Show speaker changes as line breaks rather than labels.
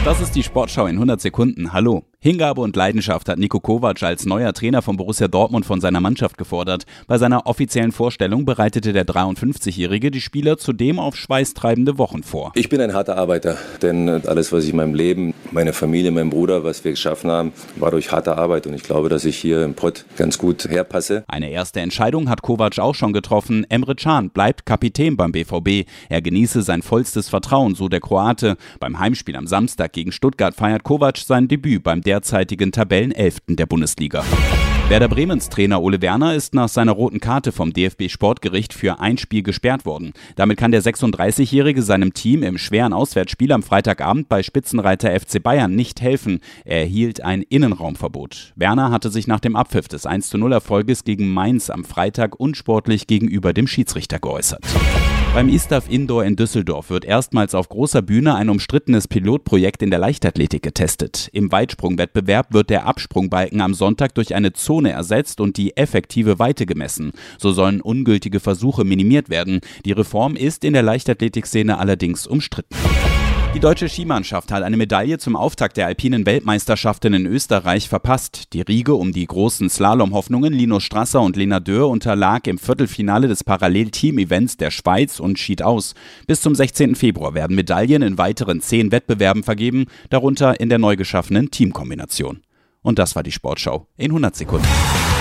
Das ist die Sportschau in 100 Sekunden. Hallo. Hingabe und Leidenschaft hat Niko Kovac als neuer Trainer von Borussia Dortmund von seiner Mannschaft gefordert. Bei seiner offiziellen Vorstellung bereitete der 53-Jährige die Spieler zudem auf schweißtreibende Wochen vor.
Ich bin ein harter Arbeiter, denn alles, was ich in meinem Leben, meine Familie, mein Bruder, was wir geschaffen haben, war durch harte Arbeit und ich glaube, dass ich hier im Pott ganz gut herpasse.
Eine erste Entscheidung hat Kovac auch schon getroffen. Emre Can bleibt Kapitän beim BVB. Er genieße sein vollstes Vertrauen, so der Kroate. Beim Heimspiel am Samstag gegen Stuttgart feiert Kovac sein Debüt beim derzeitigen Tabellenelften der Bundesliga. Werder Bremens Trainer Ole Werner ist nach seiner roten Karte vom DFB-Sportgericht für ein Spiel gesperrt worden. Damit kann der 36-Jährige seinem Team im schweren Auswärtsspiel am Freitagabend bei Spitzenreiter FC Bayern nicht helfen. Er erhielt ein Innenraumverbot. Werner hatte sich nach dem Abpfiff des 1:0-Erfolges gegen Mainz am Freitag unsportlich gegenüber dem Schiedsrichter geäußert. Beim ISTAF Indoor in Düsseldorf wird erstmals auf großer Bühne ein umstrittenes Pilotprojekt in der Leichtathletik getestet. Im Weitsprungwettbewerb wird der Absprungbalken am Sonntag durch eine Zone ersetzt und die effektive Weite gemessen. So sollen ungültige Versuche minimiert werden. Die Reform ist in der Leichtathletikszene allerdings umstritten. Die deutsche Skimannschaft hat eine Medaille zum Auftakt der alpinen Weltmeisterschaften in Österreich verpasst. Die Riege um die großen Slalom-Hoffnungen Linus Strasser und Lena Dürr unterlag im Viertelfinale des Parallel-Team-Events der Schweiz und schied aus. Bis zum 16. Februar werden Medaillen in weiteren 10 Wettbewerben vergeben, darunter in der neu geschaffenen Teamkombination. Und das war die Sportschau in 100 Sekunden.